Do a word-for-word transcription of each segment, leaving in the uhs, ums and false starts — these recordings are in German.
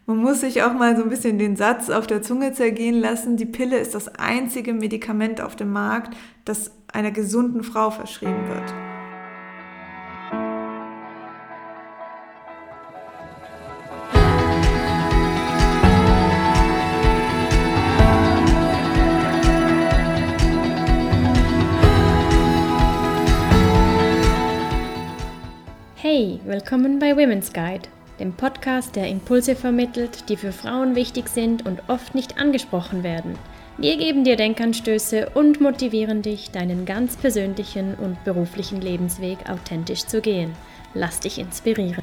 Man muss sich auch mal so ein bisschen den Satz auf der Zunge zergehen lassen, die Pille ist das einzige Medikament auf dem Markt, das einer gesunden Frau verschrieben wird. Hey, willkommen bei Women's Guide, dem Podcast, der Impulse vermittelt, die für Frauen wichtig sind und oft nicht angesprochen werden. Wir geben dir Denkanstöße und motivieren dich, deinen ganz persönlichen und beruflichen Lebensweg authentisch zu gehen. Lass dich inspirieren.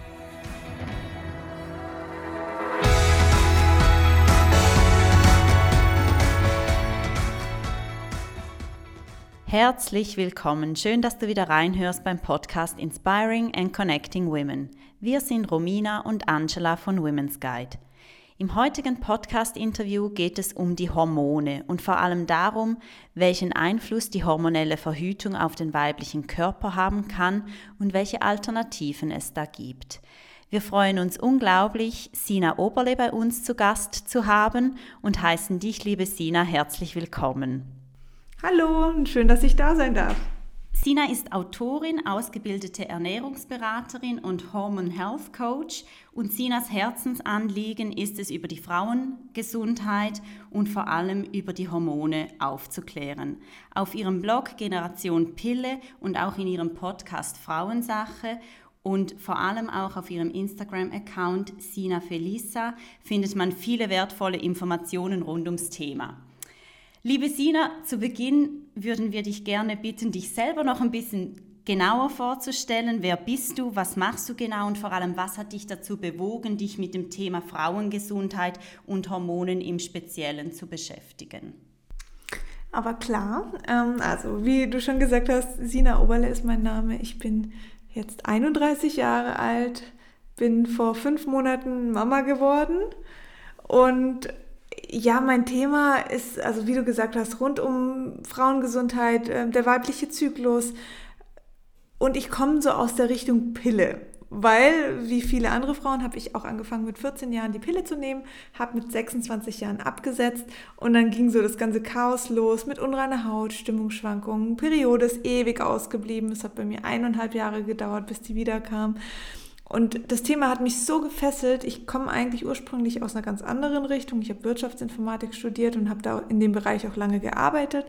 Herzlich willkommen, schön, dass du wieder reinhörst beim Podcast Inspiring and Connecting Women. Wir sind Romina und Angela von Women's Guide. Im heutigen Podcast-Interview geht es um die Hormone und vor allem darum, welchen Einfluss die hormonelle Verhütung auf den weiblichen Körper haben kann und welche Alternativen es da gibt. Wir freuen uns unglaublich, Sina Oberle bei uns zu Gast zu haben und heißen dich, liebe Sina, herzlich willkommen. Hallo und schön, dass ich da sein darf. Sina ist Autorin, ausgebildete Ernährungsberaterin und Hormone Health Coach und Sinas Herzensanliegen ist es, über die Frauengesundheit und vor allem über die Hormone aufzuklären. Auf ihrem Blog Generation Pille und auch in ihrem Podcast Frauensache und vor allem auch auf ihrem Instagram-Account Sina Felisa findet man viele wertvolle Informationen rund ums Thema. Liebe Sina, zu Beginn würden wir dich gerne bitten, dich selber noch ein bisschen genauer vorzustellen. Wer bist du, was machst du genau und vor allem, was hat dich dazu bewogen, dich mit dem Thema Frauengesundheit und Hormonen im Speziellen zu beschäftigen? Aber klar, ähm, also wie du schon gesagt hast, Sina Oberle ist mein Name. Ich bin jetzt einunddreißig Jahre alt, bin vor fünf Monaten Mama geworden und ja, mein Thema ist, also wie du gesagt hast, rund um Frauengesundheit, äh, der weibliche Zyklus und ich komme so aus der Richtung Pille, weil wie viele andere Frauen habe ich auch angefangen mit vierzehn Jahren die Pille zu nehmen, habe mit sechsundzwanzig Jahren abgesetzt und dann ging so das ganze Chaos los mit unreiner Haut, Stimmungsschwankungen, Periode ist ewig ausgeblieben, es hat bei mir eineinhalb Jahre gedauert, bis die wiederkam. Und das Thema hat mich so gefesselt, ich komme eigentlich ursprünglich aus einer ganz anderen Richtung. Ich habe Wirtschaftsinformatik studiert und habe da in dem Bereich auch lange gearbeitet.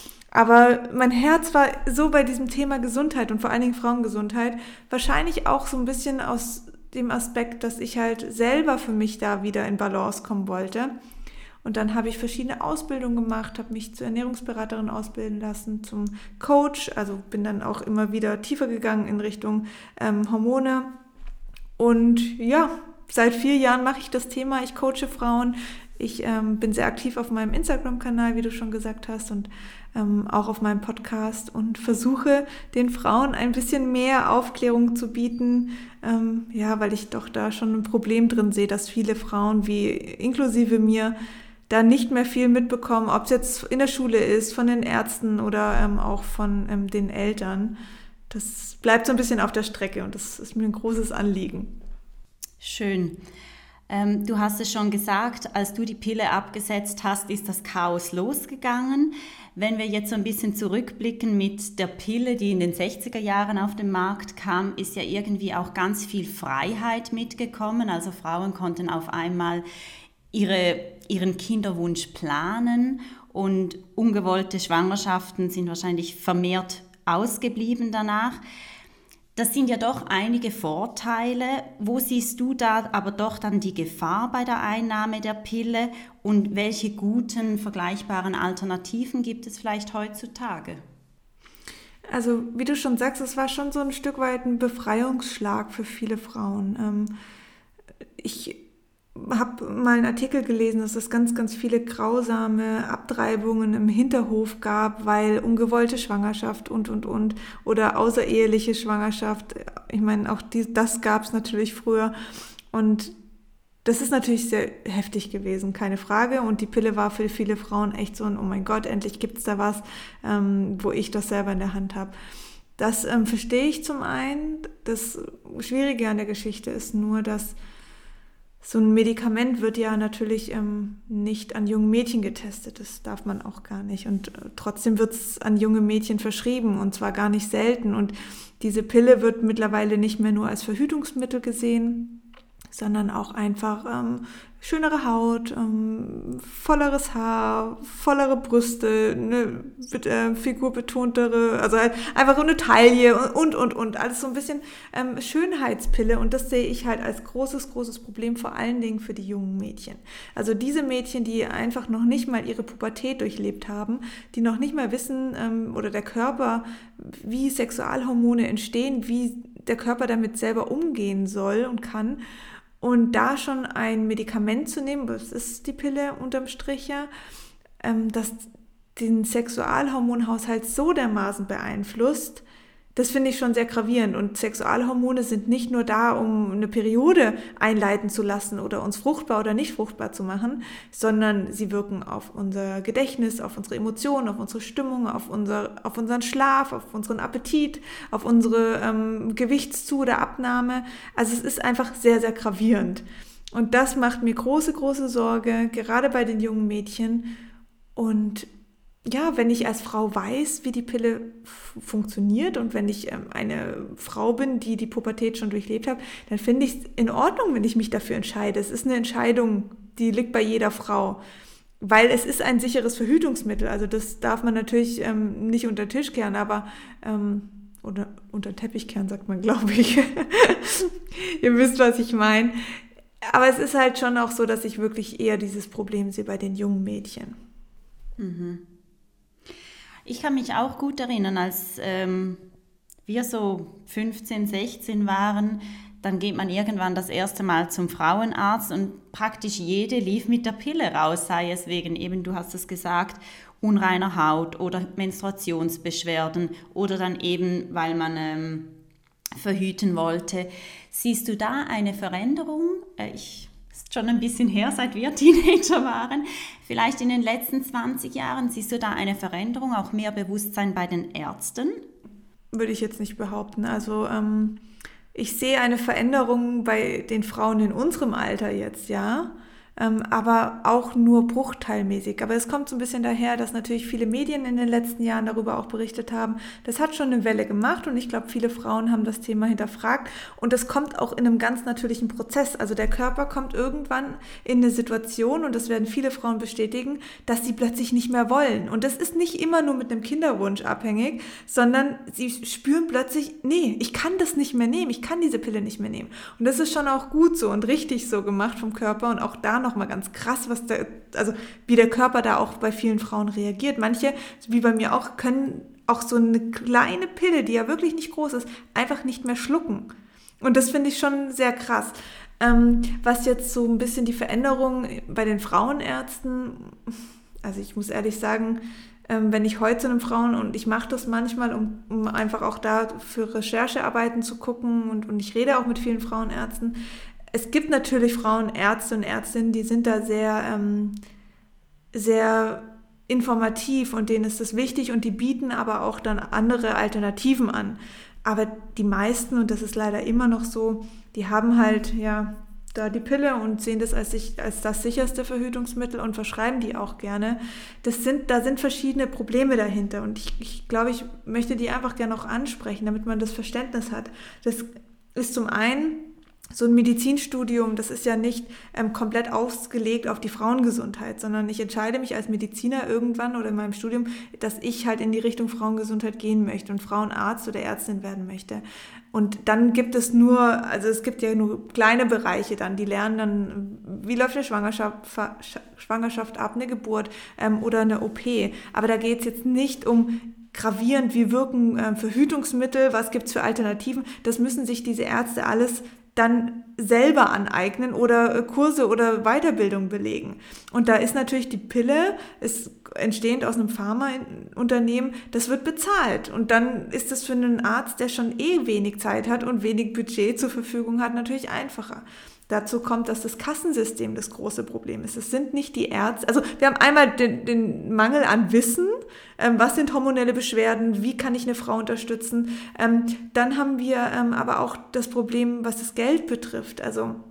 Aber mein Herz war so bei diesem Thema Gesundheit und vor allen Dingen Frauengesundheit. Wahrscheinlich auch so ein bisschen aus dem Aspekt, dass ich halt selber für mich da wieder in Balance kommen wollte. Und dann habe ich verschiedene Ausbildungen gemacht, habe mich zur Ernährungsberaterin ausbilden lassen, zum Coach. Also bin dann auch immer wieder tiefer gegangen in Richtung ähm, Hormone. Und ja, seit vier Jahren mache ich das Thema, ich coache Frauen, ich ähm, bin sehr aktiv auf meinem Instagram-Kanal, wie du schon gesagt hast, und ähm, auch auf meinem Podcast und versuche den Frauen ein bisschen mehr Aufklärung zu bieten, ähm, ja, weil ich doch da schon ein Problem drin sehe, dass viele Frauen, wie inklusive mir, da nicht mehr viel mitbekommen, ob es jetzt in der Schule ist, von den Ärzten oder ähm, auch von ähm, den Eltern. Das bleibt so ein bisschen auf der Strecke und das ist mir ein großes Anliegen. Schön. Ähm, du hast es schon gesagt, als du die Pille abgesetzt hast, ist das Chaos losgegangen. Wenn wir jetzt so ein bisschen zurückblicken mit der Pille, die in den sechziger Jahren auf den Markt kam, ist ja irgendwie auch ganz viel Freiheit mitgekommen. Also Frauen konnten auf einmal ihre, ihren Kinderwunsch planen und ungewollte Schwangerschaften sind wahrscheinlich vermehrt ausgeblieben danach. Das sind ja doch einige Vorteile. Wo siehst du da aber doch dann die Gefahr bei der Einnahme der Pille und welche guten, vergleichbaren Alternativen gibt es vielleicht heutzutage? Also wie du schon sagst, es war schon so ein Stück weit ein Befreiungsschlag für viele Frauen. Ich habe mal einen Artikel gelesen, dass es ganz, ganz viele grausame Abtreibungen im Hinterhof gab, weil ungewollte Schwangerschaft und, und, und oder außereheliche Schwangerschaft. Ich meine, auch die, das gab es natürlich früher und das ist natürlich sehr heftig gewesen, keine Frage. Und die Pille war für viele Frauen echt so ein, oh mein Gott, endlich gibt es da was, ähm, wo ich das selber in der Hand habe. Das ähm, verstehe ich zum einen. Das Schwierige an der Geschichte ist nur, dass so ein Medikament wird ja natürlich ähm, nicht an jungen Mädchen getestet, das darf man auch gar nicht. Und äh, trotzdem wird es an junge Mädchen verschrieben und zwar gar nicht selten. Und diese Pille wird mittlerweile nicht mehr nur als Verhütungsmittel gesehen, sondern auch einfach ähm, schönere Haut, ähm, volleres Haar, vollere Brüste, eine äh, figurbetontere, also halt einfach eine Taille und, und, und. Alles so ein bisschen ähm, Schönheitspille und das sehe ich halt als großes, großes Problem, vor allen Dingen für die jungen Mädchen. Also diese Mädchen, die einfach noch nicht mal ihre Pubertät durchlebt haben, die noch nicht mal wissen ähm, oder der Körper, wie Sexualhormone entstehen, wie der Körper damit selber umgehen soll und kann. Und da schon ein Medikament zu nehmen, das ist die Pille unterm Strich ja, das den Sexualhormonhaushalt so dermaßen beeinflusst, das finde ich schon sehr gravierend. Und Sexualhormone sind nicht nur da, um eine Periode einleiten zu lassen oder uns fruchtbar oder nicht fruchtbar zu machen, sondern sie wirken auf unser Gedächtnis, auf unsere Emotionen, auf unsere Stimmung, auf, unser, auf unseren Schlaf, auf unseren Appetit, auf unsere ähm, Gewichtszu- oder Abnahme. Also es ist einfach sehr, sehr gravierend. Und das macht mir große, große Sorge, gerade bei den jungen Mädchen. Und ja, wenn ich als Frau weiß, wie die Pille f- funktioniert und wenn ich ähm, eine Frau bin, die die Pubertät schon durchlebt hat, dann finde ich es in Ordnung, wenn ich mich dafür entscheide. Es ist eine Entscheidung, die liegt bei jeder Frau, weil es ist ein sicheres Verhütungsmittel. Also das darf man natürlich ähm, nicht unter den Tisch kehren, aber ähm, oder unter den Teppich kehren, sagt man, glaube ich. Ihr wisst, was ich meine. Aber es ist halt schon auch so, dass ich wirklich eher dieses Problem sehe bei den jungen Mädchen. Mhm. Ich kann mich auch gut erinnern, als ähm, wir so fünfzehn, sechzehn waren, dann geht man irgendwann das erste Mal zum Frauenarzt und praktisch jede lief mit der Pille raus, sei es wegen eben, du hast es gesagt, unreiner Haut oder Menstruationsbeschwerden oder dann eben, weil man ähm, verhüten wollte. Siehst du da eine Veränderung? Äh, ich schon ein bisschen her, seit wir Teenager waren. Vielleicht in den letzten zwanzig Jahren siehst du da eine Veränderung, auch mehr Bewusstsein bei den Ärzten? Würde ich jetzt nicht behaupten. Also ähm, ich sehe eine Veränderung bei den Frauen in unserem Alter jetzt, ja. Ähm, aber auch nur bruchteilmäßig. Aber es kommt so ein bisschen daher, dass natürlich viele Medien in den letzten Jahren darüber auch berichtet haben. Das hat schon eine Welle gemacht und ich glaube, viele Frauen haben das Thema hinterfragt und das kommt auch in einem ganz natürlichen Prozess. Also der Körper kommt irgendwann in eine Situation und das werden viele Frauen bestätigen, dass sie plötzlich nicht mehr wollen. Und das ist nicht immer nur mit einem Kinderwunsch abhängig, sondern sie spüren plötzlich, nee, ich kann das nicht mehr nehmen, ich kann diese Pille nicht mehr nehmen. Und das ist schon auch gut so und richtig so gemacht vom Körper und auch da noch mal ganz krass, was der, also wie der Körper da auch bei vielen Frauen reagiert. Manche, wie bei mir auch, können auch so eine kleine Pille, die ja wirklich nicht groß ist, einfach nicht mehr schlucken. Und das finde ich schon sehr krass. Ähm, was jetzt so ein bisschen die Veränderung bei den Frauenärzten, also ich muss ehrlich sagen, ähm, wenn ich heute zu einem Frauen, und ich mache das manchmal, um, um einfach auch da für Recherchearbeiten zu gucken und, und ich rede auch mit vielen Frauenärzten. Es gibt natürlich Frauenärzte und Ärztinnen, die sind da sehr, ähm, sehr informativ und denen ist das wichtig und die bieten aber auch dann andere Alternativen an. Aber die meisten, und das ist leider immer noch so, die haben halt ja da die Pille und sehen das als, als das sicherste Verhütungsmittel und verschreiben die auch gerne. Das sind, da sind verschiedene Probleme dahinter und ich, ich glaube, ich möchte die einfach gerne auch ansprechen, damit man das Verständnis hat. Das ist zum einen so ein Medizinstudium, das ist ja nicht ähm, komplett ausgelegt auf die Frauengesundheit, sondern ich entscheide mich als Mediziner irgendwann oder in meinem Studium, dass ich halt in die Richtung Frauengesundheit gehen möchte und Frauenarzt oder Ärztin werden möchte. Und dann gibt es nur, also es gibt ja nur kleine Bereiche dann, die lernen dann, wie läuft eine Schwangerschaft, Schwangerschaft ab, eine Geburt ähm, oder eine O P. Aber da geht es jetzt nicht um gravierend, wie wirken äh, Verhütungsmittel, was gibt es für Alternativen. Das müssen sich diese Ärzte alles dann selber aneignen oder Kurse oder Weiterbildung belegen. Und da ist natürlich die Pille, ist entstehend aus einem Pharmaunternehmen, das wird bezahlt. Und dann ist das für einen Arzt, der schon eh wenig Zeit hat und wenig Budget zur Verfügung hat, natürlich einfacher. Dazu kommt, dass das Kassensystem das große Problem ist. Es sind nicht die Ärzte, also wir haben einmal den, den Mangel an Wissen, ähm, was sind hormonelle Beschwerden, wie kann ich eine Frau unterstützen. Ähm, dann haben wir ähm, aber auch das Problem, was das Geld betrifft. Also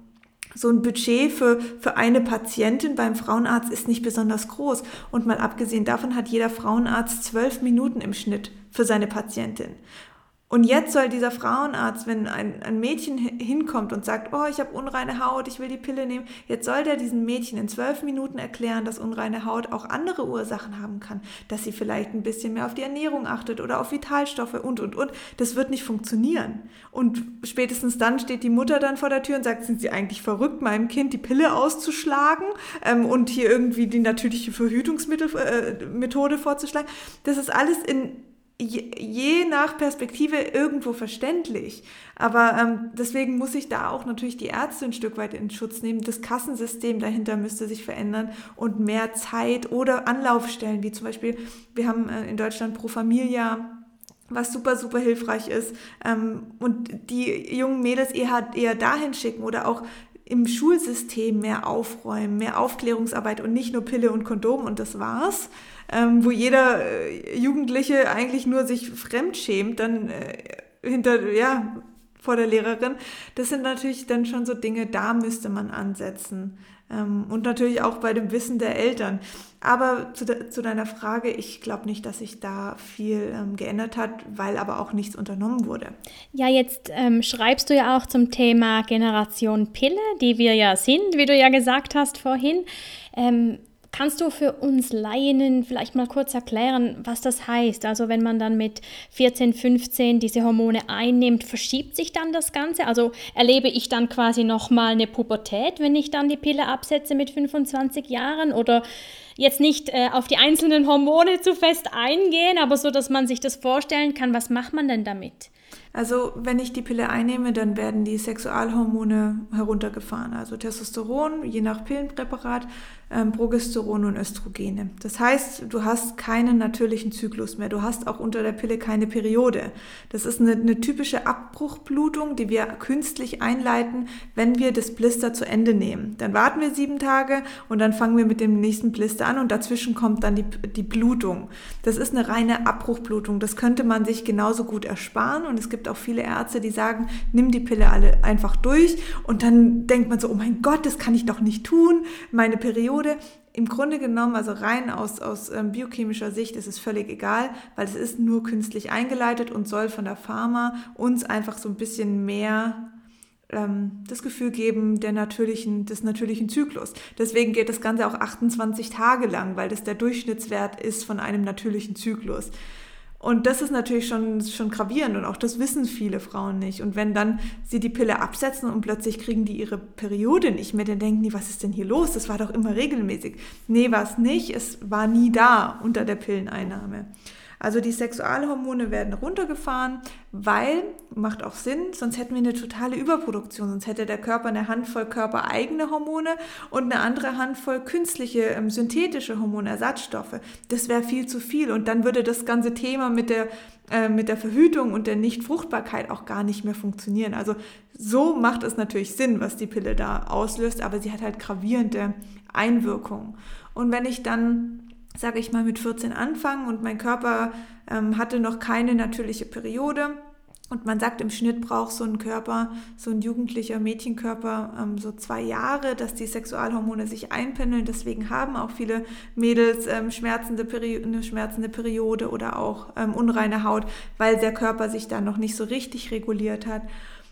so ein Budget für, für eine Patientin beim Frauenarzt ist nicht besonders groß. Und mal abgesehen davon hat jeder Frauenarzt zwölf Minuten im Schnitt für seine Patientin. Und jetzt soll dieser Frauenarzt, wenn ein, ein Mädchen hinkommt und sagt, oh, ich habe unreine Haut, ich will die Pille nehmen, jetzt soll der diesem Mädchen in zwölf Minuten erklären, dass unreine Haut auch andere Ursachen haben kann, dass sie vielleicht ein bisschen mehr auf die Ernährung achtet oder auf Vitalstoffe und, und, und. Das wird nicht funktionieren. Und spätestens dann steht die Mutter dann vor der Tür und sagt, sind Sie eigentlich verrückt, meinem Kind die Pille auszuschlagen ähm, und hier irgendwie die natürliche Verhütungsmethode äh, vorzuschlagen. Das ist alles in Je, je nach Perspektive irgendwo verständlich, aber ähm, deswegen muss ich da auch natürlich die Ärzte ein Stück weit in Schutz nehmen. Das Kassensystem dahinter müsste sich verändern und mehr Zeit oder Anlaufstellen, wie zum Beispiel, wir haben äh, in Deutschland Pro Familia, was super, super hilfreich ist, ähm, und die jungen Mädels eher, eher dahin schicken oder auch im Schulsystem mehr aufräumen, mehr Aufklärungsarbeit und nicht nur Pille und Kondom und das war's, ähm, wo jeder äh, Jugendliche eigentlich nur sich fremdschämt, dann äh, hinter, ja, vor der Lehrerin. Das sind natürlich dann schon so Dinge, da müsste man ansetzen. Ähm, und natürlich auch bei dem Wissen der Eltern. Aber zu, de, zu deiner Frage, ich glaube nicht, dass sich da viel ähm, geändert hat, weil aber auch nichts unternommen wurde. Ja, jetzt ähm, schreibst du ja auch zum Thema Generation Pille, die wir ja sind, wie du ja gesagt hast vorhin. Ähm, Kannst du für uns Laien vielleicht mal kurz erklären, was das heißt? Also wenn man dann mit vierzehn, fünfzehn diese Hormone einnimmt, verschiebt sich dann das Ganze? Also erlebe ich dann quasi nochmal eine Pubertät, wenn ich dann die Pille absetze mit fünfundzwanzig Jahren? Oder jetzt nicht äh, auf die einzelnen Hormone zu fest eingehen, aber so, dass man sich das vorstellen kann, was macht man denn damit? Also wenn ich die Pille einnehme, dann werden die Sexualhormone heruntergefahren, also Testosteron, je nach Pillenpräparat, ähm, Progesteron und Östrogene. Das heißt, du hast keinen natürlichen Zyklus mehr, du hast auch unter der Pille keine Periode. Das ist eine, eine typische Abbruchblutung, die wir künstlich einleiten, wenn wir das Blister zu Ende nehmen. Dann warten wir sieben Tage und dann fangen wir mit dem nächsten Blister an und dazwischen kommt dann die, die Blutung. Das ist eine reine Abbruchblutung, das könnte man sich genauso gut ersparen und es gibt auch viele Ärzte, die sagen, nimm die Pille alle einfach durch und dann denkt man so, oh mein Gott, das kann ich doch nicht tun, meine Periode. Im Grunde genommen, also rein aus, aus ähm, biochemischer Sicht ist es völlig egal, weil es ist nur künstlich eingeleitet und soll von der Pharma uns einfach so ein bisschen mehr ähm, das Gefühl geben der natürlichen, des natürlichen Zyklus. Deswegen geht das Ganze auch achtundzwanzig Tage lang, weil das der Durchschnittswert ist von einem natürlichen Zyklus. Und das ist natürlich schon, schon gravierend und auch das wissen viele Frauen nicht. Und wenn dann sie die Pille absetzen und plötzlich kriegen die ihre Periode nicht mehr, dann denken die, was ist denn hier los? Das war doch immer regelmäßig. Nee, war es nicht. Es war nie da unter der Pilleneinnahme. Also die Sexualhormone werden runtergefahren, weil, macht auch Sinn, sonst hätten wir eine totale Überproduktion. Sonst hätte der Körper eine Handvoll körpereigene Hormone und eine andere Handvoll künstliche, ähm, synthetische Hormone, Ersatzstoffe. Das wäre viel zu viel und dann würde das ganze Thema mit der, äh, mit der Verhütung und der Nichtfruchtbarkeit auch gar nicht mehr funktionieren. Also so macht es natürlich Sinn, was die Pille da auslöst, aber sie hat halt gravierende Einwirkungen. Und wenn ich dann sage ich mal, mit vierzehn anfangen und mein Körper ähm, hatte noch keine natürliche Periode und man sagt, im Schnitt braucht so ein Körper, so ein jugendlicher Mädchenkörper ähm, so zwei Jahre, dass die Sexualhormone sich einpendeln. Deswegen haben auch viele Mädels ähm, schmerzende Peri- eine schmerzende Periode oder auch ähm, unreine Haut, weil der Körper sich da noch nicht so richtig reguliert hat.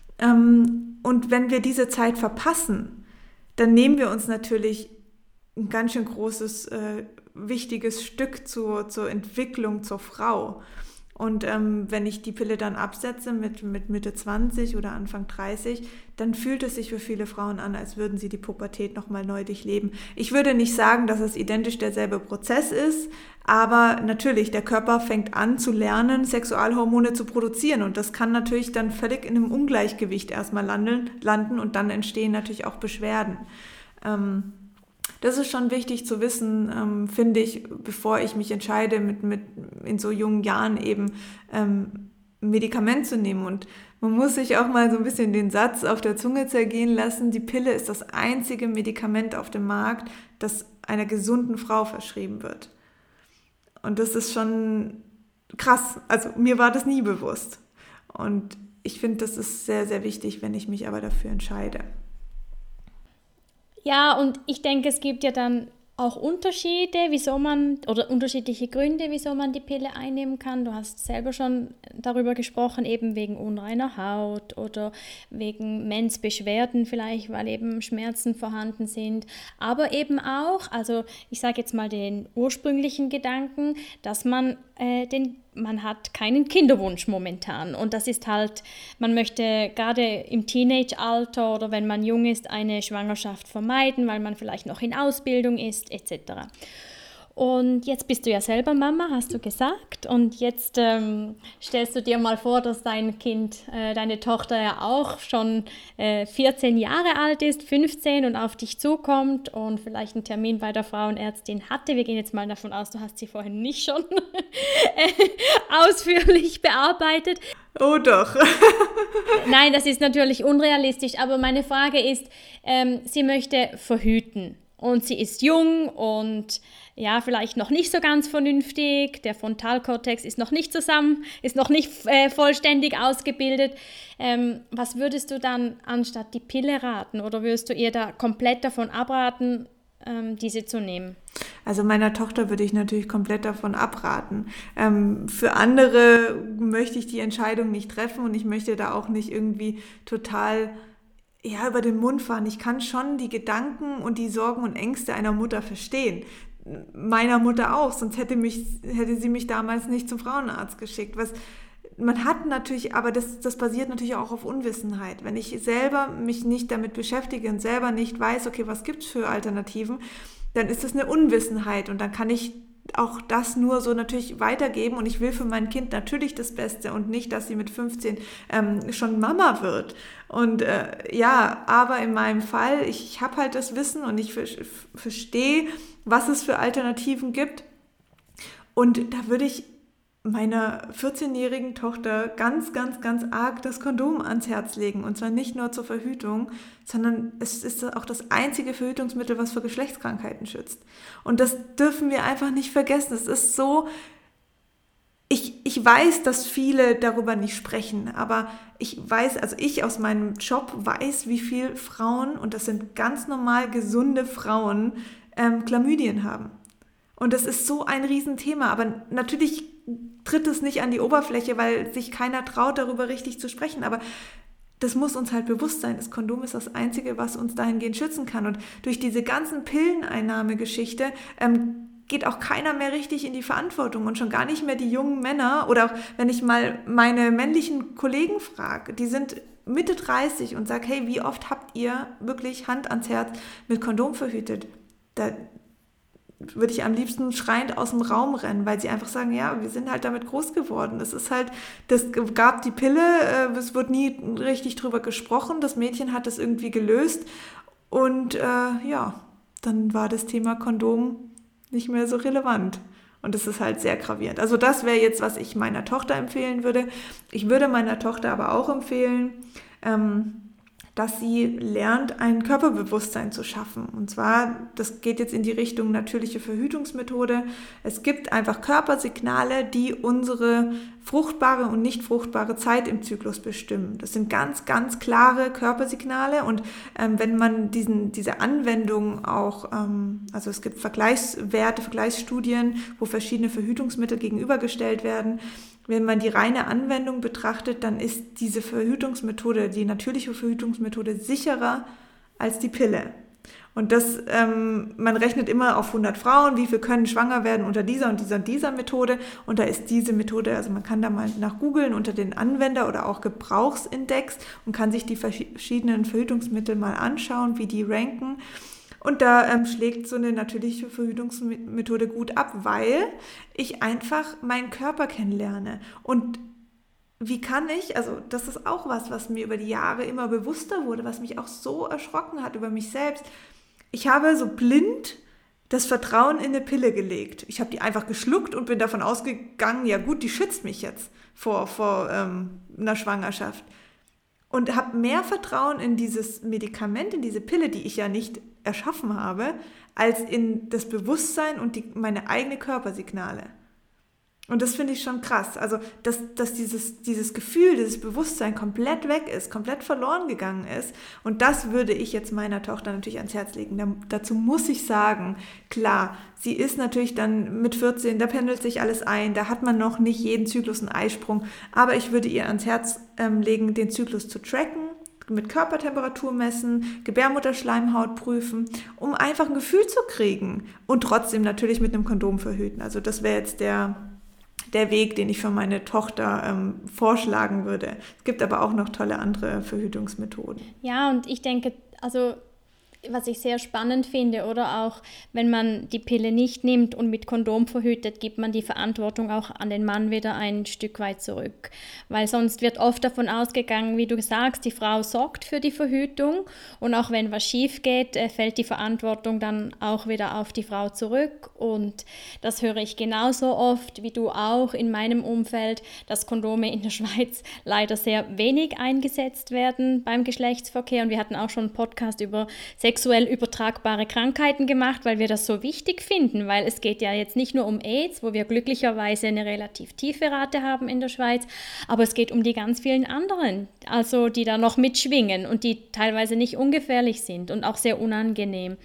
Ähm, und wenn wir diese Zeit verpassen, dann nehmen wir uns natürlich ein ganz schön großes äh, wichtiges Stück zur, zur Entwicklung zur Frau. Und ähm, wenn ich die Pille dann absetze mit, mit Mitte zwanzig oder Anfang dreißig, dann fühlt es sich für viele Frauen an, als würden sie die Pubertät nochmal neu durchleben. Ich würde nicht sagen, dass es identisch derselbe Prozess ist, aber natürlich, der Körper fängt an zu lernen, Sexualhormone zu produzieren und das kann natürlich dann völlig in einem Ungleichgewicht erstmal landen, landen und dann entstehen natürlich auch Beschwerden. Ähm, Das ist schon wichtig zu wissen, ähm, finde ich, bevor ich mich entscheide, mit, mit in so jungen Jahren eben ähm, ein Medikament zu nehmen. Und man muss sich auch mal so ein bisschen den Satz auf der Zunge zergehen lassen, die Pille ist das einzige Medikament auf dem Markt, das einer gesunden Frau verschrieben wird. Und das ist schon krass. Also mir war das nie bewusst. Und ich finde, das ist sehr, sehr wichtig, wenn ich mich aber dafür entscheide. Ja, und ich denke, es gibt ja dann auch Unterschiede, wieso man, oder unterschiedliche Gründe, wieso man die Pille einnehmen kann. Du hast selber schon darüber gesprochen, eben wegen unreiner Haut oder wegen Mensbeschwerden vielleicht, weil eben Schmerzen vorhanden sind. Aber eben auch, also ich sage jetzt mal den ursprünglichen Gedanken, dass man äh, den man hat keinen Kinderwunsch momentan und das ist halt, man möchte gerade im Teenage-Alter oder wenn man jung ist, eine Schwangerschaft vermeiden, weil man vielleicht noch in Ausbildung ist, et cetera. Und jetzt bist du ja selber Mama, hast du gesagt. Und jetzt ähm, stellst du dir mal vor, dass dein Kind, äh, deine Tochter ja auch schon äh, vierzehn Jahre alt ist, fünfzehn und auf dich zukommt und vielleicht einen Termin bei der Frauenärztin hatte. Wir gehen jetzt mal davon aus, du hast sie vorhin nicht schon ausführlich bearbeitet. Oh doch. Nein, das ist natürlich unrealistisch, aber meine Frage ist, ähm, sie möchte verhüten. Und sie ist jung und ja, vielleicht noch nicht so ganz vernünftig. Der Frontalkortex ist noch nicht zusammen, ist noch nicht äh, vollständig ausgebildet. Ähm, was würdest du dann anstatt die Pille raten? Oder würdest du ihr da komplett davon abraten, ähm, diese zu nehmen? Also meiner Tochter würde ich natürlich komplett davon abraten. Ähm, für andere möchte ich die Entscheidung nicht treffen und ich möchte da auch nicht irgendwie total ja, über den Mund fahren. Ich kann schon die Gedanken und die Sorgen und Ängste einer Mutter verstehen. Meiner Mutter auch, sonst hätte, mich, hätte sie mich damals nicht zum Frauenarzt geschickt. Was, man hat natürlich, aber das, das basiert natürlich auch auf Unwissenheit. Wenn ich selber mich nicht damit beschäftige und selber nicht weiß, okay, was gibt es für Alternativen, dann ist das eine Unwissenheit und dann kann ich auch das nur so natürlich weitergeben und ich will für mein Kind natürlich das Beste und nicht, dass sie mit fünfzehn ähm, schon Mama wird. Und äh, ja, aber in meinem Fall, ich, ich habe halt das Wissen und ich f- f- verstehe, was es für Alternativen gibt. Und da würde ich meiner vierzehnjährigen Tochter ganz, ganz, ganz arg das Kondom ans Herz legen. Und zwar nicht nur zur Verhütung, sondern es ist auch das einzige Verhütungsmittel, was vor Geschlechtskrankheiten schützt. Und das dürfen wir einfach nicht vergessen. Es ist so, ich, ich weiß, dass viele darüber nicht sprechen, aber ich weiß, also ich aus meinem Job weiß, wie viele Frauen, und das sind ganz normal gesunde Frauen, ähm, Chlamydien haben. Und das ist so ein Riesenthema, aber natürlich tritt es nicht an die Oberfläche, weil sich keiner traut, darüber richtig zu sprechen. Aber das muss uns halt bewusst sein. Das Kondom ist das Einzige, was uns dahingehend schützen kann. Und durch diese ganzen Pilleneinnahmegeschichte ähm, geht auch keiner mehr richtig in die Verantwortung und schon gar nicht mehr die jungen Männer. Oder auch wenn ich mal meine männlichen Kollegen frage, die sind Mitte dreißig und sage, hey, wie oft habt ihr wirklich Hand ans Herz mit Kondom verhütet? Da würde ich am liebsten schreiend aus dem Raum rennen, weil sie einfach sagen, ja, wir sind halt damit groß geworden. Es ist halt, das gab die Pille, es wird nie richtig drüber gesprochen, das Mädchen hat das irgendwie gelöst und äh, ja, dann war das Thema Kondom nicht mehr so relevant. Und das ist halt sehr gravierend. Also das wäre jetzt, was ich meiner Tochter empfehlen würde. Ich würde meiner Tochter aber auch empfehlen, ähm, dass sie lernt, ein Körperbewusstsein zu schaffen. Und zwar, das geht jetzt in die Richtung natürliche Verhütungsmethode. Es gibt einfach Körpersignale, die unsere fruchtbare und nicht fruchtbare Zeit im Zyklus bestimmen. Das sind ganz, ganz klare Körpersignale und ähm, wenn man diesen, diese Anwendung auch, ähm, also es gibt Vergleichswerte, Vergleichsstudien, wo verschiedene Verhütungsmittel gegenübergestellt werden. Wenn man die reine Anwendung betrachtet, dann ist diese Verhütungsmethode, die natürliche Verhütungsmethode sicherer als die Pille. Und das, ähm, man rechnet immer auf hundert Frauen, wie viel können schwanger werden unter dieser und dieser und dieser Methode. Und da ist diese Methode, also man kann da mal nach googeln unter den Anwender- oder auch Gebrauchsindex und kann sich die verschiedenen Verhütungsmittel mal anschauen, wie die ranken. Und da ähm, schlägt so eine natürliche Verhütungsmethode gut ab, weil ich einfach meinen Körper kennenlerne. Und wie kann ich, also das ist auch was, was mir über die Jahre immer bewusster wurde, was mich auch so erschrocken hat über mich selbst. Ich habe so blind das Vertrauen in eine Pille gelegt. Ich habe die einfach geschluckt und bin davon ausgegangen, ja gut, die schützt mich jetzt vor, vor ähm, einer Schwangerschaft. Und habe mehr Vertrauen in dieses Medikament, in diese Pille, die ich ja nicht erschaffen habe, als in das Bewusstsein und die, meine eigenen Körpersignale. Und das finde ich schon krass. Also, dass, dass dieses, dieses Gefühl, dieses Bewusstsein komplett weg ist, komplett verloren gegangen ist. Und das würde ich jetzt meiner Tochter natürlich ans Herz legen. Da, dazu muss ich sagen, klar, sie ist natürlich dann mit vierzehn, da pendelt sich alles ein, da hat man noch nicht jeden Zyklus einen Eisprung. Aber ich würde ihr ans Herz ähm, legen, den Zyklus zu tracken, mit Körpertemperatur messen, Gebärmutterschleimhaut prüfen, um einfach ein Gefühl zu kriegen. Und trotzdem natürlich mit einem Kondom verhüten. Also das wäre jetzt der... der Weg, den ich für meine Tochter ähm, vorschlagen würde. Es gibt aber auch noch tolle andere Verhütungsmethoden. Ja, und ich denke, also was ich sehr spannend finde, oder auch, wenn man die Pille nicht nimmt und mit Kondom verhütet, gibt man die Verantwortung auch an den Mann wieder ein Stück weit zurück. Weil sonst wird oft davon ausgegangen, wie du sagst, die Frau sorgt für die Verhütung und auch wenn was schief geht, äh, fällt die Verantwortung dann auch wieder auf die Frau zurück. Und das höre ich genauso oft wie du auch in meinem Umfeld, dass Kondome in der Schweiz leider sehr wenig eingesetzt werden beim Geschlechtsverkehr. Und wir hatten auch schon einen Podcast über sexuell übertragbare Krankheiten gemacht, weil wir das so wichtig finden, weil es geht ja jetzt nicht nur um AIDS, wo wir glücklicherweise eine relativ tiefe Rate haben in der Schweiz, aber es geht um die ganz vielen anderen, also die da noch mitschwingen und die teilweise nicht ungefährlich sind und auch sehr unangenehm.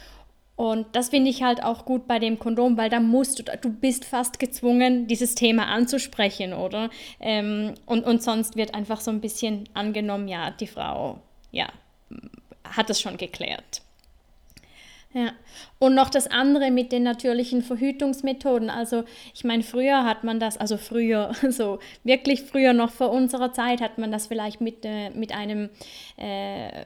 Und das finde ich halt auch gut bei dem Kondom, weil da musst du, du bist fast gezwungen, dieses Thema anzusprechen, oder? Ähm, und, und sonst wird einfach so ein bisschen angenommen, ja, die Frau, ja, hat es schon geklärt. Ja. Und noch das andere mit den natürlichen Verhütungsmethoden. Also ich meine, früher hat man das, also früher, so wirklich früher noch vor unserer Zeit, hat man das vielleicht mit, äh, mit einem äh,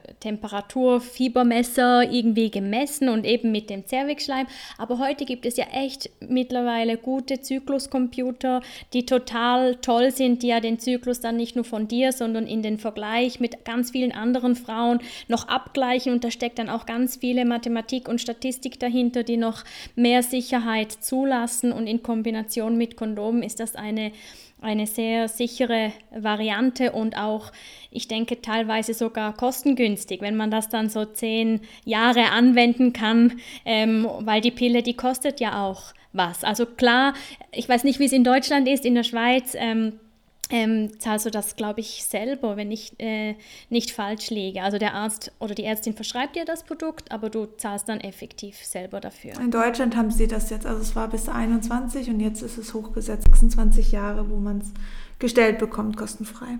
Temperaturfiebermesser irgendwie gemessen und eben mit dem Zervixschleim. Aber heute gibt es ja echt mittlerweile gute Zykluscomputer, die total toll sind, die ja den Zyklus dann nicht nur von dir, sondern in den Vergleich mit ganz vielen anderen Frauen noch abgleichen. Und da steckt dann auch ganz viele Mathematik und Statistik dahinter, die noch mehr Sicherheit zulassen, und in Kombination mit Kondomen ist das eine, eine sehr sichere Variante und auch, ich denke, teilweise sogar kostengünstig, wenn man das dann so zehn Jahre anwenden kann, ähm, weil die Pille, die kostet ja auch was. Also klar, ich weiß nicht, wie es in Deutschland ist, in der Schweiz ähm, Ähm, zahlst du das, glaube ich, selber, wenn ich äh, nicht falsch liege. Also der Arzt oder die Ärztin verschreibt dir das Produkt, aber du zahlst dann effektiv selber dafür. In Deutschland haben sie das jetzt, also es war bis einundzwanzig und jetzt ist es hochgesetzt, sechsundzwanzig Jahre, wo man es gestellt bekommt, kostenfrei.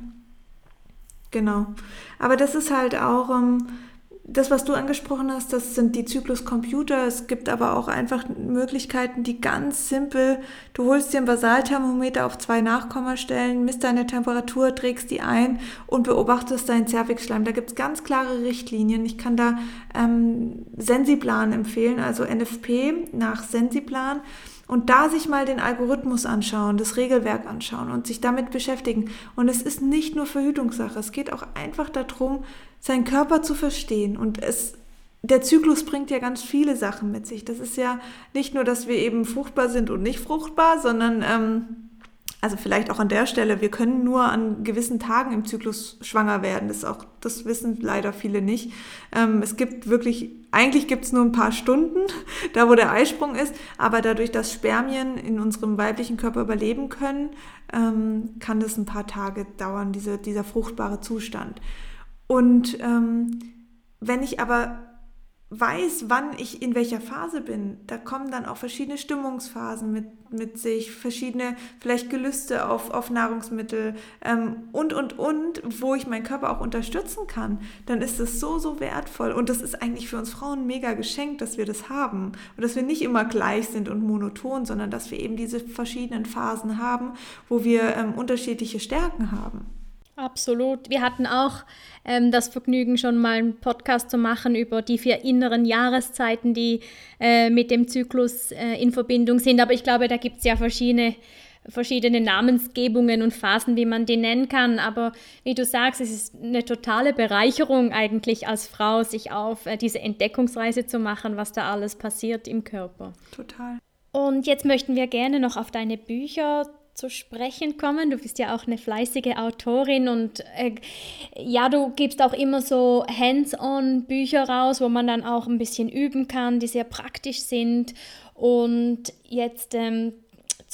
Genau. Aber das ist halt auch... Ähm, Das, was du angesprochen hast, das sind die Zykluscomputer. Es gibt aber auch einfach Möglichkeiten, die ganz simpel, du holst dir ein Basalthermometer auf zwei Nachkommastellen, misst deine Temperatur, trägst die ein und beobachtest deinen Zervixschleim. Da gibt es ganz klare Richtlinien. Ich kann da ähm, Sensiplan empfehlen, also N F P nach Sensiplan. Und da sich mal den Algorithmus anschauen, das Regelwerk anschauen und sich damit beschäftigen. Und es ist nicht nur Verhütungssache, es geht auch einfach darum, seinen Körper zu verstehen. Und es, der Zyklus bringt ja ganz viele Sachen mit sich. Das ist ja nicht nur, dass wir eben fruchtbar sind und nicht fruchtbar, sondern, ähm, also vielleicht auch an der Stelle, wir können nur an gewissen Tagen im Zyklus schwanger werden. Das, ist auch, das wissen leider viele nicht. Ähm, es gibt wirklich, eigentlich gibt es nur ein paar Stunden, da wo der Eisprung ist, aber dadurch, dass Spermien in unserem weiblichen Körper überleben können, ähm, kann das ein paar Tage dauern, diese, dieser fruchtbare Zustand. Und ähm, wenn ich aber weiß, wann ich in welcher Phase bin, da kommen dann auch verschiedene Stimmungsphasen mit, mit sich, verschiedene vielleicht Gelüste auf, auf Nahrungsmittel ähm, und, und, und, wo ich meinen Körper auch unterstützen kann, dann ist das so, so wertvoll. Und das ist eigentlich für uns Frauen ein mega Geschenk, dass wir das haben und dass wir nicht immer gleich sind und monoton, sondern dass wir eben diese verschiedenen Phasen haben, wo wir ähm, unterschiedliche Stärken haben. Absolut. Wir hatten auch ähm, das Vergnügen, schon mal einen Podcast zu machen über die vier inneren Jahreszeiten, die äh, mit dem Zyklus äh, in Verbindung sind. Aber ich glaube, da gibt es ja verschiedene, verschiedene Namensgebungen und Phasen, wie man die nennen kann. Aber wie du sagst, es ist eine totale Bereicherung eigentlich als Frau, sich auf äh, diese Entdeckungsreise zu machen, was da alles passiert im Körper. Total. Und jetzt möchten wir gerne noch auf deine Bücher zu sprechen kommen. Du bist ja auch eine fleißige Autorin und äh, ja, du gibst auch immer so Hands-on-Bücher raus, wo man dann auch ein bisschen üben kann, die sehr praktisch sind. Und jetzt ähm,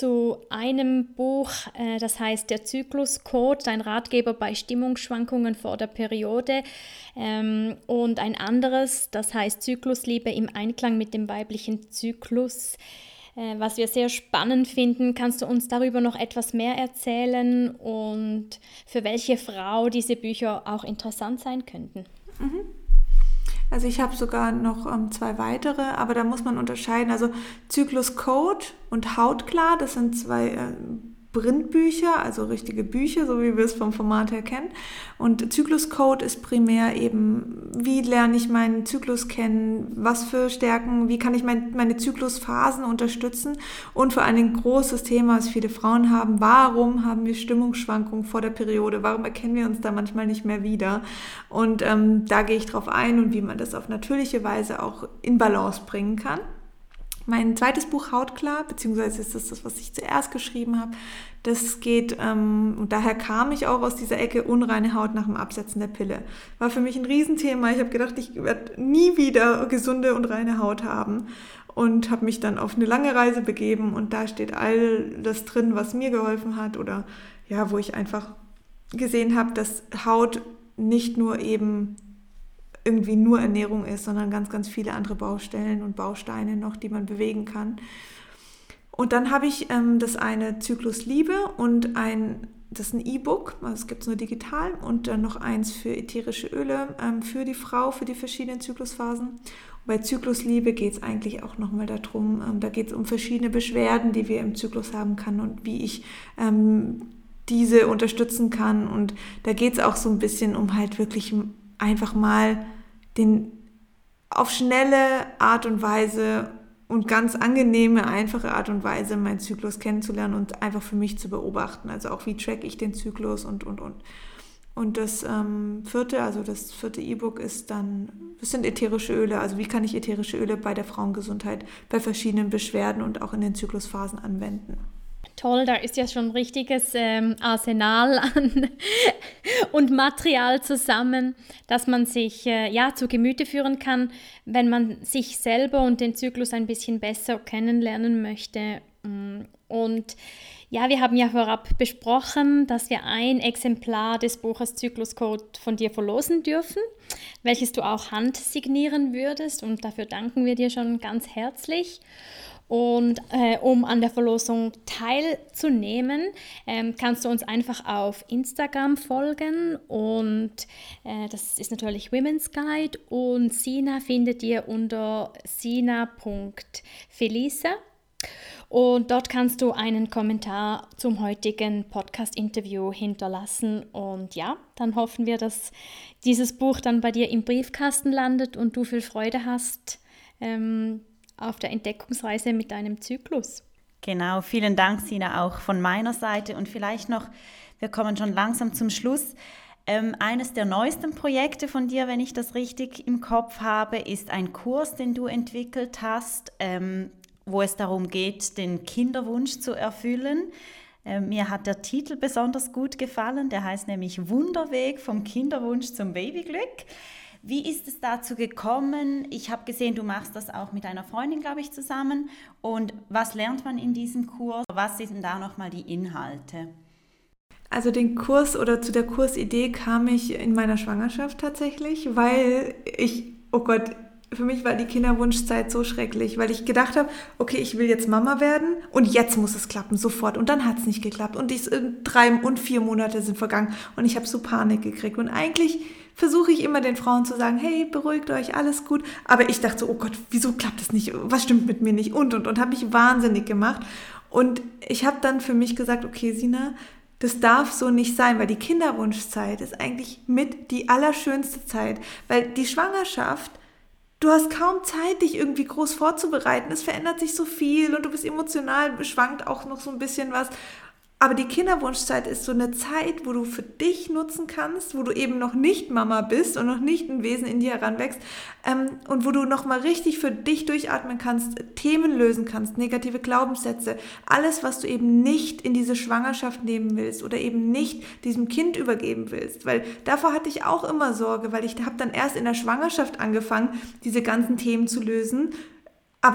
zu einem Buch, äh, das heißt Der Zykluscode, dein Ratgeber bei Stimmungsschwankungen vor der Periode, ähm, und ein anderes, das heißt Zyklusliebe im Einklang mit dem weiblichen Zyklus, äh, was wir sehr spannend finden. Kannst du uns darüber noch etwas mehr erzählen und für welche Frau diese Bücher auch interessant sein könnten? Mhm. Also ich habe sogar noch ähm, zwei weitere, aber da muss man unterscheiden. Also Zykluscode und Hautklar, das sind zwei äh, Printbücher, also richtige Bücher, so wie wir es vom Format her kennen. Und Zykluscode ist primär eben, wie lerne ich meinen Zyklus kennen, was für Stärken, wie kann ich mein, meine Zyklusphasen unterstützen und vor allem ein großes Thema, was viele Frauen haben, warum haben wir Stimmungsschwankungen vor der Periode, warum erkennen wir uns da manchmal nicht mehr wieder, und ähm, da gehe ich drauf ein und wie man das auf natürliche Weise auch in Balance bringen kann. Mein zweites Buch Hautklar, beziehungsweise ist das das, was ich zuerst geschrieben habe, das geht, ähm, und daher kam ich auch aus dieser Ecke, unreine Haut nach dem Absetzen der Pille. War für mich ein Riesenthema. Ich habe gedacht, ich werde nie wieder gesunde und reine Haut haben und habe mich dann auf eine lange Reise begeben und da steht all das drin, was mir geholfen hat oder ja, wo ich einfach gesehen habe, dass Haut nicht nur eben irgendwie nur Ernährung ist, sondern ganz, ganz viele andere Baustellen und Bausteine noch, die man bewegen kann. Und dann habe ich ähm, das eine Zyklusliebe und ein, das ist ein E-Book, also es gibt es nur digital, und dann noch eins für ätherische Öle ähm, für die Frau, für die verschiedenen Zyklusphasen. Und bei Zyklusliebe geht es eigentlich auch nochmal darum, ähm, da geht es um verschiedene Beschwerden, die wir im Zyklus haben können und wie ich ähm, diese unterstützen kann. Und da geht es auch so ein bisschen um halt wirklich einfach mal den auf schnelle Art und Weise und ganz angenehme, einfache Art und Weise meinen Zyklus kennenzulernen und einfach für mich zu beobachten. Also auch, wie track ich den Zyklus und, und, und. Und das ähm, vierte, also das vierte E-Book ist dann, das sind ätherische Öle. Also wie kann ich ätherische Öle bei der Frauengesundheit, bei verschiedenen Beschwerden und auch in den Zyklusphasen anwenden. Toll, da ist ja schon ein richtiges ähm, Arsenal an und Material zusammen, dass man sich äh, ja zu Gemüte führen kann, wenn man sich selber und den Zyklus ein bisschen besser kennenlernen möchte. Und ja, wir haben ja vorab besprochen, dass wir ein Exemplar des Buches Zykluscode von dir verlosen dürfen, welches du auch handsignieren würdest, und dafür danken wir dir schon ganz herzlich. Und äh, um an der Verlosung teilzunehmen, ähm, kannst du uns einfach auf Instagram folgen, und äh, das ist natürlich Women's Guide, und Sina findet ihr unter sina punkt felice, und dort kannst du einen Kommentar zum heutigen Podcast-Interview hinterlassen, und ja, dann hoffen wir, dass dieses Buch dann bei dir im Briefkasten landet und du viel Freude hast ähm, auf der Entdeckungsreise mit deinem Zyklus. Genau, vielen Dank, Sina, auch von meiner Seite. Und vielleicht noch, wir kommen schon langsam zum Schluss. Ähm, eines der neuesten Projekte von dir, wenn ich das richtig im Kopf habe, ist ein Kurs, den du entwickelt hast, ähm, wo es darum geht, den Kinderwunsch zu erfüllen. Ähm, mir hat der Titel besonders gut gefallen, der heißt nämlich Wunderweg vom Kinderwunsch zum Babyglück. Wie ist es dazu gekommen? Ich habe gesehen, du machst das auch mit einer Freundin, glaube ich, zusammen. Und was lernt man in diesem Kurs? Was sind denn da nochmal die Inhalte? Also den Kurs oder zu der Kursidee kam ich in meiner Schwangerschaft tatsächlich, weil ich, oh Gott, für mich war die Kinderwunschzeit so schrecklich, weil ich gedacht habe, okay, ich will jetzt Mama werden und jetzt muss es klappen, sofort. Und dann hat es nicht geklappt und ich, drei und vier Monate sind vergangen und ich habe so Panik gekriegt. Und eigentlich versuche ich immer den Frauen zu sagen, hey, beruhigt euch, alles gut. Aber ich dachte so, oh Gott, wieso klappt das nicht? Was stimmt mit mir nicht? Und, und, und, habe mich wahnsinnig gemacht. Und ich habe dann für mich gesagt, okay, Sina, das darf so nicht sein, weil die Kinderwunschzeit ist eigentlich mit die allerschönste Zeit, weil die Schwangerschaft, du hast kaum Zeit, dich irgendwie groß vorzubereiten. Es verändert sich so viel und du bist emotional, schwankt auch noch so ein bisschen was. Aber die Kinderwunschzeit ist so eine Zeit, wo du für dich nutzen kannst, wo du eben noch nicht Mama bist und noch nicht ein Wesen in dir heranwächst ähm, und wo du nochmal richtig für dich durchatmen kannst, Themen lösen kannst, negative Glaubenssätze, alles, was du eben nicht in diese Schwangerschaft nehmen willst oder eben nicht diesem Kind übergeben willst. Weil davor hatte ich auch immer Sorge, weil ich habe dann erst in der Schwangerschaft angefangen, diese ganzen Themen zu lösen. Aber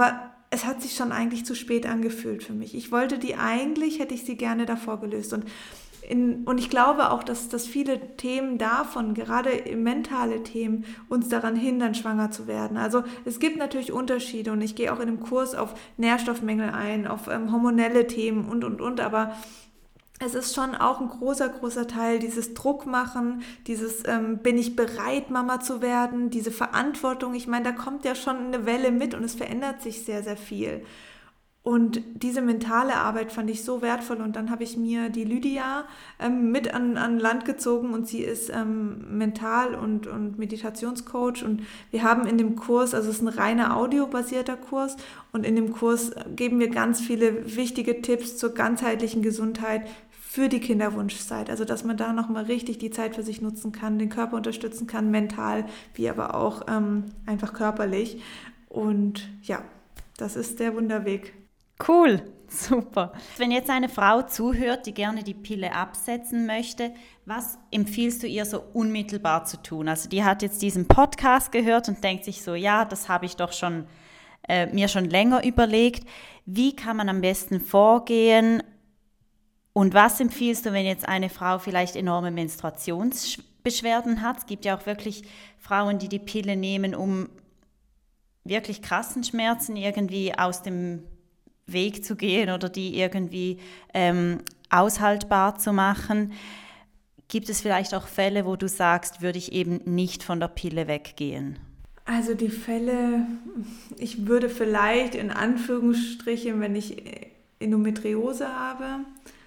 es hat sich schon eigentlich zu spät angefühlt für mich. Ich wollte die eigentlich, hätte ich sie gerne davor gelöst. Und, in, und ich glaube auch, dass, dass viele Themen davon, gerade mentale Themen, uns daran hindern, schwanger zu werden. Also es gibt natürlich Unterschiede und ich gehe auch in einem Kurs auf Nährstoffmängel ein, auf ähm, hormonelle Themen und, und, und, aber es ist schon auch ein großer, großer Teil, dieses Druckmachen, dieses ähm, bin ich bereit, Mama zu werden, diese Verantwortung. Ich meine, da kommt ja schon eine Welle mit und es verändert sich sehr, sehr viel. Und diese mentale Arbeit fand ich so wertvoll und dann habe ich mir die Lydia ähm, mit an, an Land gezogen und sie ist ähm, Mental- und, und Meditationscoach und wir haben in dem Kurs, also es ist ein reiner audiobasierter Kurs und in dem Kurs geben wir ganz viele wichtige Tipps zur ganzheitlichen Gesundheit für die Kinderwunschzeit, also dass man da nochmal richtig die Zeit für sich nutzen kann, den Körper unterstützen kann, mental, wie aber auch ähm, einfach körperlich und ja, das ist der Wunderweg. Cool, super. Wenn jetzt eine Frau zuhört, die gerne die Pille absetzen möchte, was empfiehlst du ihr so unmittelbar zu tun? Also die hat jetzt diesen Podcast gehört und denkt sich so, ja, das habe ich doch schon äh, mir schon länger überlegt. Wie kann man am besten vorgehen? Und was empfiehlst du, wenn jetzt eine Frau vielleicht enorme Menstruationsbeschwerden hat? Es gibt ja auch wirklich Frauen, die die Pille nehmen, um wirklich krassen Schmerzen irgendwie aus dem Weg zu gehen oder die irgendwie ähm, aushaltbar zu machen. Gibt es vielleicht auch Fälle, wo du sagst, würde ich eben nicht von der Pille weggehen? Also die Fälle, ich würde vielleicht in Anführungsstrichen, wenn ich Endometriose habe,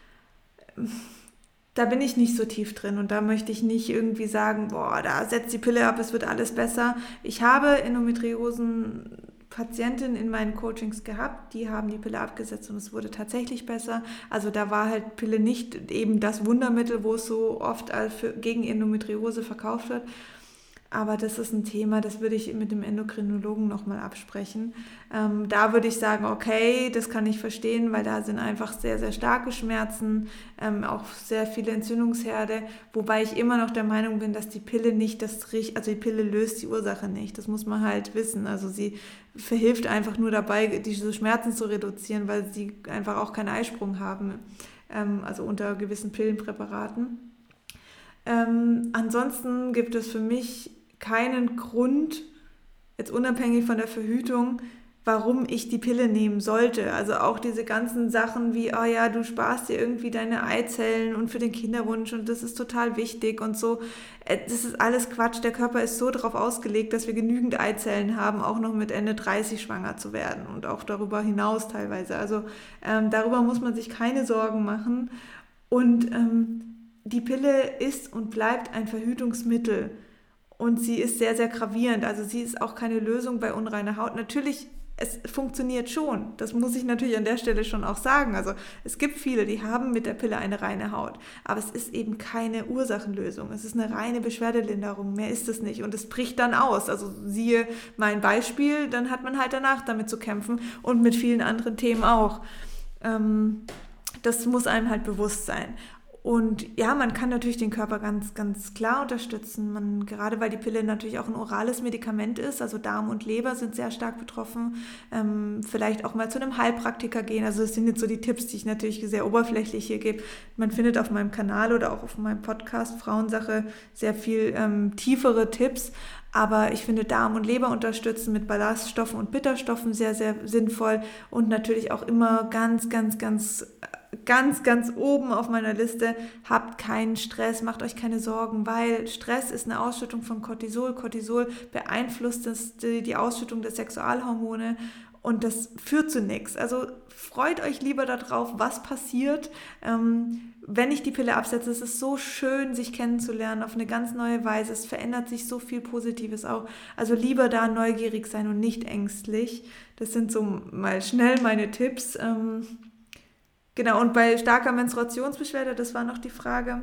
da bin ich nicht so tief drin und da möchte ich nicht irgendwie sagen, boah, da setzt die Pille ab, es wird alles besser. Ich habe Endometriosen Patientinnen in meinen Coachings gehabt, die haben die Pille abgesetzt und es wurde tatsächlich besser. Also da war halt Pille nicht eben das Wundermittel, wo es so oft für, gegen Endometriose verkauft wird. Aber das ist ein Thema, das würde ich mit dem Endokrinologen nochmal absprechen. Ähm, da würde ich sagen, okay, das kann ich verstehen, weil da sind einfach sehr, sehr starke Schmerzen, ähm, auch sehr viele Entzündungsherde, wobei ich immer noch der Meinung bin, dass die Pille nicht das Richt, also die Pille löst die Ursache nicht. Das muss man halt wissen. Also sie verhilft einfach nur dabei, diese Schmerzen zu reduzieren, weil sie einfach auch keinen Eisprung haben, ähm, also unter gewissen Pillenpräparaten. Ähm, ansonsten gibt es für mich keinen Grund, jetzt unabhängig von der Verhütung, warum ich die Pille nehmen sollte. Also auch diese ganzen Sachen wie, oh ja, du sparst dir irgendwie deine Eizellen und für den Kinderwunsch und das ist total wichtig und so. Das ist alles Quatsch. Der Körper ist so darauf ausgelegt, dass wir genügend Eizellen haben, auch noch mit Ende dreißig schwanger zu werden und auch darüber hinaus teilweise. Also ähm, darüber muss man sich keine Sorgen machen. Und ähm, die Pille ist und bleibt ein Verhütungsmittel. Und sie ist sehr, sehr gravierend. Also sie ist auch keine Lösung bei unreiner Haut. Natürlich, es funktioniert schon. Das muss ich natürlich an der Stelle schon auch sagen. Also es gibt viele, die haben mit der Pille eine reine Haut. Aber es ist eben keine Ursachenlösung. Es ist eine reine Beschwerdelinderung. Mehr ist es nicht. Und es bricht dann aus. Also siehe mein Beispiel, dann hat man halt danach damit zu kämpfen. Und mit vielen anderen Themen auch. Ähm, das muss einem halt bewusst sein. Und ja, man kann natürlich den Körper ganz, ganz klar unterstützen, man, gerade weil die Pille natürlich auch ein orales Medikament ist, also Darm und Leber sind sehr stark betroffen, ähm, vielleicht auch mal zu einem Heilpraktiker gehen, also das sind jetzt so die Tipps, die ich natürlich sehr oberflächlich hier gebe. Man findet auf meinem Kanal oder auch auf meinem Podcast Frauensache sehr viel ähm, tiefere Tipps, aber ich finde Darm und Leber unterstützen mit Ballaststoffen und Bitterstoffen sehr, sehr sinnvoll und natürlich auch immer ganz, ganz, ganz ganz, ganz oben auf meiner Liste, habt keinen Stress, macht euch keine Sorgen, weil Stress ist eine Ausschüttung von Cortisol. Cortisol beeinflusst das, die, die Ausschüttung der Sexualhormone und das führt zu nichts. Also freut euch lieber darauf, was passiert, ähm, wenn ich die Pille absetze. Es ist so schön, sich kennenzulernen auf eine ganz neue Weise. Es verändert sich so viel Positives auch. Also lieber da neugierig sein und nicht ängstlich. Das sind so mal schnell meine Tipps. Ähm, Genau, und bei starker Menstruationsbeschwerde, das war noch die Frage,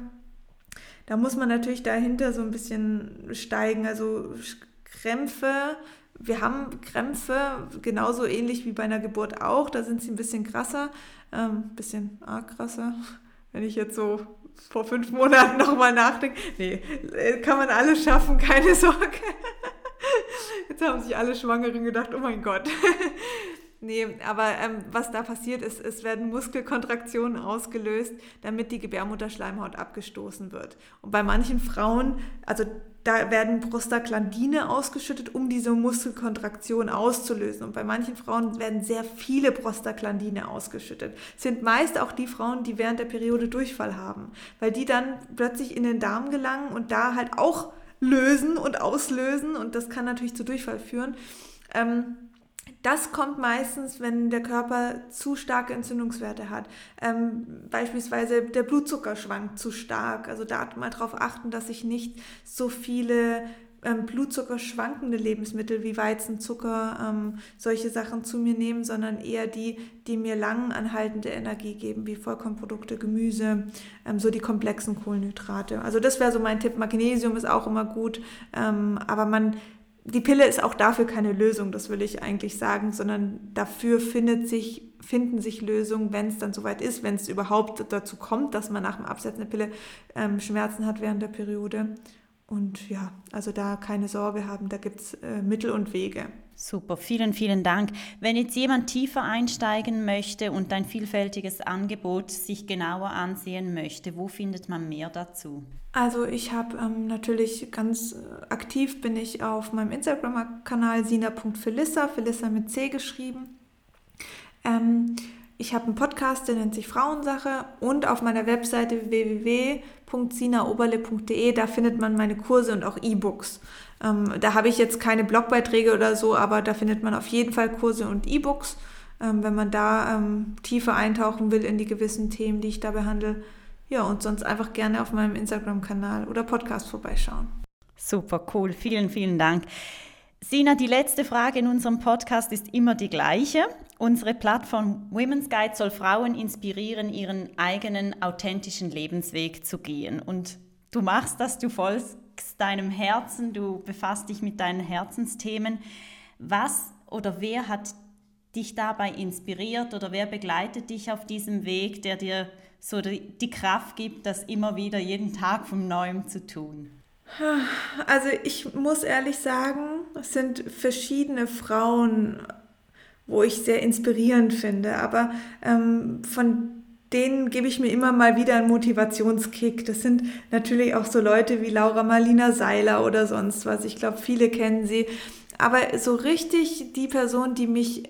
da muss man natürlich dahinter so ein bisschen steigen, also Krämpfe, wir haben Krämpfe, genauso ähnlich wie bei einer Geburt auch, da sind sie ein bisschen krasser, ein ähm, bisschen arg krasser, wenn ich jetzt so vor fünf Monaten nochmal nachdenke, nee, kann man alles schaffen, keine Sorge, jetzt haben sich alle Schwangeren gedacht, oh mein Gott. Nee, aber ähm, was da passiert ist, es werden Muskelkontraktionen ausgelöst, damit die Gebärmutterschleimhaut abgestoßen wird. Und bei manchen Frauen, also da werden Prostaglandine ausgeschüttet, um diese Muskelkontraktion auszulösen. Und bei manchen Frauen werden sehr viele Prostaglandine ausgeschüttet. Es sind meist auch die Frauen, die während der Periode Durchfall haben, weil die dann plötzlich in den Darm gelangen und da halt auch lösen und auslösen. Und das kann natürlich zu Durchfall führen. Ähm, Das kommt meistens, wenn der Körper zu starke Entzündungswerte hat. Ähm, beispielsweise der Blutzucker schwankt zu stark. Also da mal darauf achten, dass ich nicht so viele ähm, Blutzucker schwankende Lebensmittel wie Weizenzucker, ähm, solche Sachen zu mir nehme, sondern eher die, die mir lang anhaltende Energie geben, wie Vollkornprodukte, Gemüse, ähm, so die komplexen Kohlenhydrate. Also das wäre so mein Tipp. Magnesium ist auch immer gut, ähm, aber man... Die Pille ist auch dafür keine Lösung, das will ich eigentlich sagen, sondern dafür findet sich, finden sich Lösungen, wenn es dann soweit ist, wenn es überhaupt dazu kommt, dass man nach dem Absetzen der Pille ähm, Schmerzen hat während der Periode. Und ja, also da keine Sorge haben, da gibt es äh, Mittel und Wege. Super, vielen, vielen Dank. Wenn jetzt jemand tiefer einsteigen möchte und dein vielfältiges Angebot sich genauer ansehen möchte, wo findet man mehr dazu? Also ich habe ähm, natürlich ganz aktiv bin ich auf meinem Instagram-Kanal sina punkt felissa, Felissa mit C geschrieben. Ähm, ich habe einen Podcast, der nennt sich Frauensache, und auf meiner Webseite w w w punkt sina oberle punkt d e, da findet man meine Kurse und auch E-Books. Ähm, da habe ich jetzt keine Blogbeiträge oder so, aber da findet man auf jeden Fall Kurse und E-Books, ähm, wenn man da ähm, tiefer eintauchen will in die gewissen Themen, die ich da behandle. Ja, und sonst einfach gerne auf meinem Instagram-Kanal oder Podcast vorbeischauen. Super, cool. Vielen, vielen Dank. Sina, die letzte Frage in unserem Podcast ist immer die gleiche. Unsere Plattform Women's Guide soll Frauen inspirieren, ihren eigenen authentischen Lebensweg zu gehen. Und du machst das, du folgst deinem Herzen, du befasst dich mit deinen Herzensthemen. Was oder wer hat dich dabei inspiriert oder wer begleitet dich auf diesem Weg, der dir so die, die Kraft gibt, das immer wieder jeden Tag von Neuem zu tun? Also ich muss ehrlich sagen, es sind verschiedene Frauen, wo ich sehr inspirierend finde, aber ähm, von denen gebe ich mir immer mal wieder einen Motivationskick. Das sind natürlich auch so Leute wie Laura Marlina Seiler oder sonst was. Ich glaube, viele kennen sie. Aber so richtig die Person, die mich...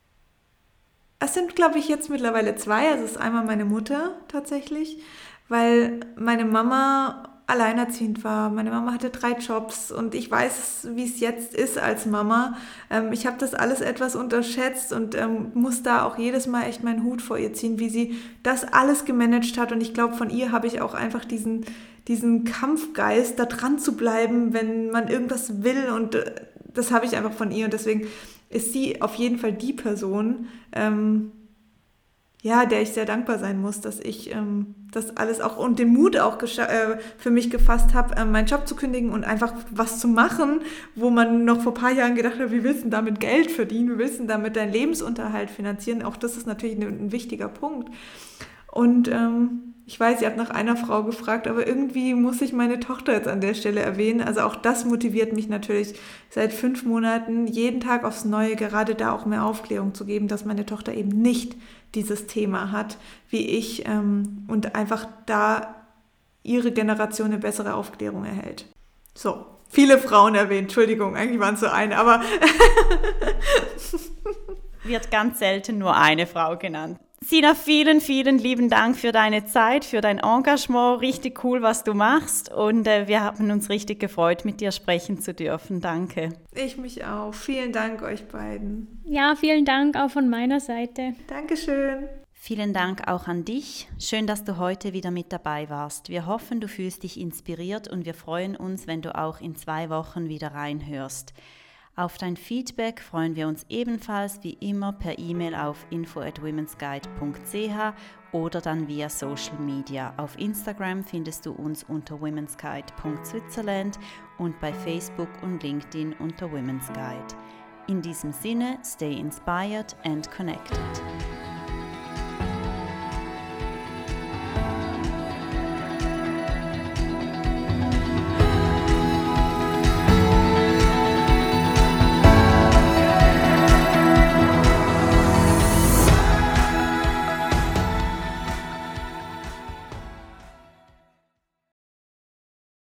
Es sind, glaube ich, jetzt mittlerweile zwei. Also es ist einmal meine Mutter tatsächlich, weil meine Mama alleinerziehend war. Meine Mama hatte drei Jobs und ich weiß, wie es jetzt ist als Mama. Ähm, ich habe das alles etwas unterschätzt und ähm, muss da auch jedes Mal echt meinen Hut vor ihr ziehen, wie sie das alles gemanagt hat. Und ich glaube, von ihr habe ich auch einfach diesen, diesen Kampfgeist, da dran zu bleiben, wenn man irgendwas will. Und äh, das habe ich einfach von ihr. Und deswegen ist sie auf jeden Fall die Person, ähm, ja, der ich sehr dankbar sein muss, dass ich ähm, das alles auch und den Mut auch gescha- äh, für mich gefasst habe, äh, meinen Job zu kündigen und einfach was zu machen, wo man noch vor ein paar Jahren gedacht hat, wie willst du denn damit Geld verdienen, wie willst du denn damit deinen Lebensunterhalt finanzieren? Auch das ist natürlich ein, ein wichtiger Punkt. Und ähm, ich weiß, ihr habt nach einer Frau gefragt, aber irgendwie muss ich meine Tochter jetzt an der Stelle erwähnen. Also auch das motiviert mich natürlich seit fünf Monaten, jeden Tag aufs Neue, gerade da auch mehr Aufklärung zu geben, dass meine Tochter eben nicht dieses Thema hat, wie ich, ähm, und einfach da ihre Generation eine bessere Aufklärung erhält. So, viele Frauen erwähnt, Entschuldigung, eigentlich waren es so eine, aber... Wird ganz selten nur eine Frau genannt. Sina, vielen, vielen lieben Dank für deine Zeit, für dein Engagement. Richtig cool, was du machst. Und äh, wir haben uns richtig gefreut, mit dir sprechen zu dürfen. Danke. Ich mich auch. Vielen Dank euch beiden. Ja, vielen Dank auch von meiner Seite. Dankeschön. Vielen Dank auch an dich. Schön, dass du heute wieder mit dabei warst. Wir hoffen, du fühlst dich inspiriert und wir freuen uns, wenn du auch in zwei Wochen wieder reinhörst. Auf dein Feedback freuen wir uns ebenfalls wie immer per E-Mail auf info at womens guide punkt c h oder dann via Social Media. Auf Instagram findest du uns unter womens guide punkt switzerland und bei Facebook und LinkedIn unter Women's Guide. In diesem Sinne, stay inspired and connected.